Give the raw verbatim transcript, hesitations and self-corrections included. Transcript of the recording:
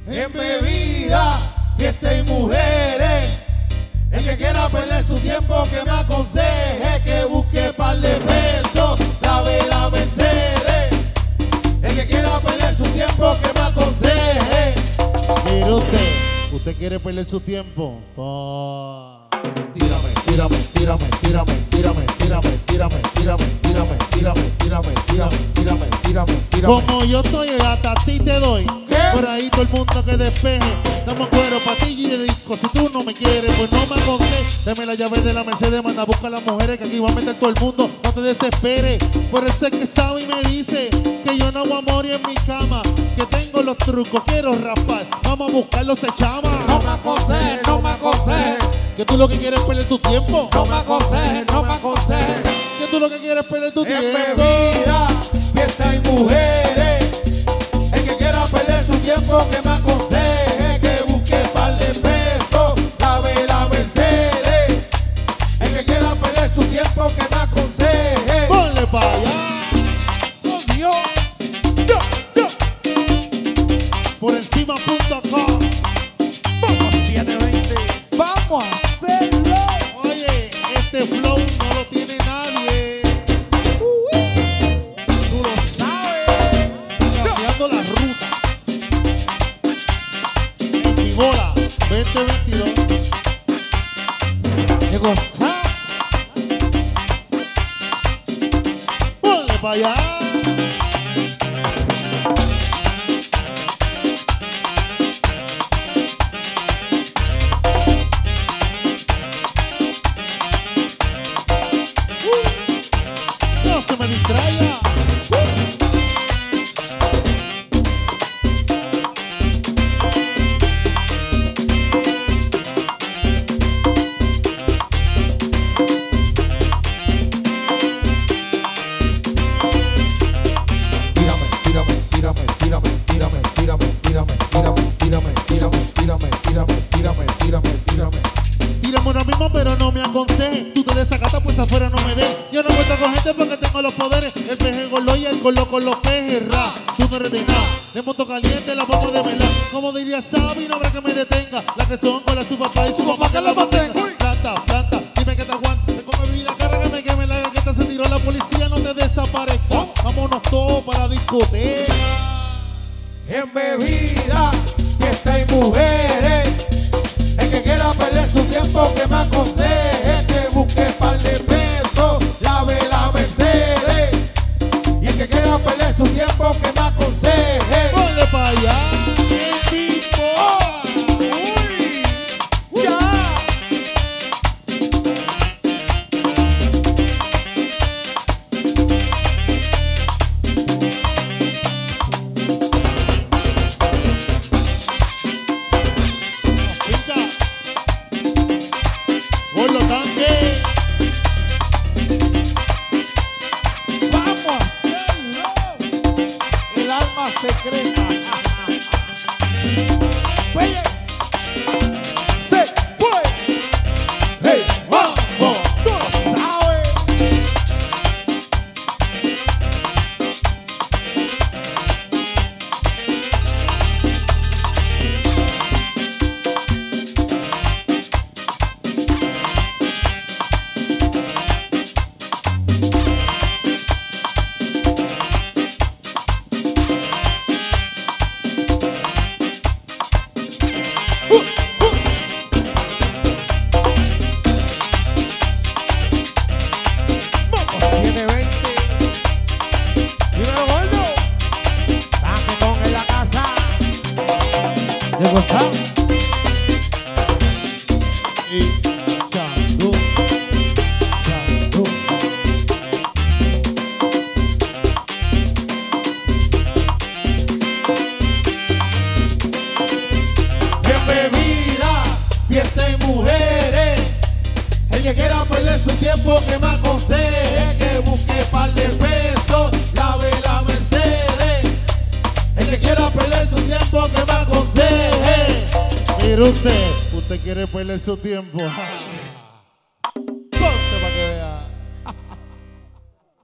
en bebida, fiesta y mujeres. El que quiera perder su tiempo que me aconseje, que busque par de pesos, la vela Mercedes. El que quiera perder su tiempo que me aconseje. Mire usted, usted quiere perder su tiempo. Oh. Tírame, tírame, tírame, tírame, tírame, tírame, tírame, tírame, tírame, tírame, tírame, tírame, tírame, tírame, tírame. Como yo estoy, hasta a ti te doy. ¿Qué? Por ahí todo el mundo que despeje. Damos cuero, patilla y de disco. Si tú no me quieres, pues no me aconsejes. Dame la llave de la Mercedes, manda a buscar a las mujeres, que aquí va a meter todo el mundo. No te desesperes. Por eso es que sabe y me dice que yo no voy a morir en mi cama, que tengo los trucos, quiero raspar. Vamos a buscarlos, se chama. No me aconsejes, no me aconsejes. Que tú lo que quieres es perder tu tiempo. No me aconsejes, no me aconsejes. Que tú lo que quieres es perder tu En tiempo. bebida, fiesta y mujeres. El que quiera perder su tiempo que me aconseje, que busque par de pesos, la vela Mercedes. El que quiera perder su tiempo que me aconseje. Ponle para allá. Oh Dios. Yo, yo. Por encima punto com. Vamos siete veinte. Vamos a hacerlo. Oye, este flow no lo tiene nadie. Tú lo sabes. Cambiando la ruta. En mi bola veinte veintidós. Llegó Sam. Ponle para allá. No se me distraiga. Tírame, tírame, tírame, tírame, tírame, tírame, tírame, tírame, tírame, tírame, tírame, tírame, tírame, tírame. Tírame ahora mismo, pero no me aconseje. Tú te desacatas, pues afuera no me des. Yo no cuento con gente porque tengo los poderes. El peje golo y el golo con los pejes. Ra, tú no eres de nada. De moto caliente, la vamos de velar. Como diría Sabi, no habrá que me detenga. La que son con la su papá y su mamá que la mantenga. Planta, planta, dime que te aguanta. Me come vida, cárgame que me la gaqueta. Se tiró la policía, no te desaparezca. Vámonos todos para la discoteca. En bebida, fiesta y mujeres. El que quiera perder su tiempo que me aconseje, que busque par de pesos, la vela Mercedes. Y el que quiera perder su tiempo que me aconseje. Ponle para allá. El tipo. Uy, ya. Pinta. Gordo tanque. Vamos a hacerlo. El alma secreta. Oye, se fue. Hey, vamos, tú lo sabes. siete veinte. Dímelo, gordo. Paquetón en la casa. De WhatsApp. Y salud. Salud. En bebida, fiesta y mujeres. El que quiera perder su tiempo que me aconseje, que busque par de pesos, la vela Mercedes. El que quiera perder su tiempo que me aconseje. Mire usted, usted quiere perder su tiempo.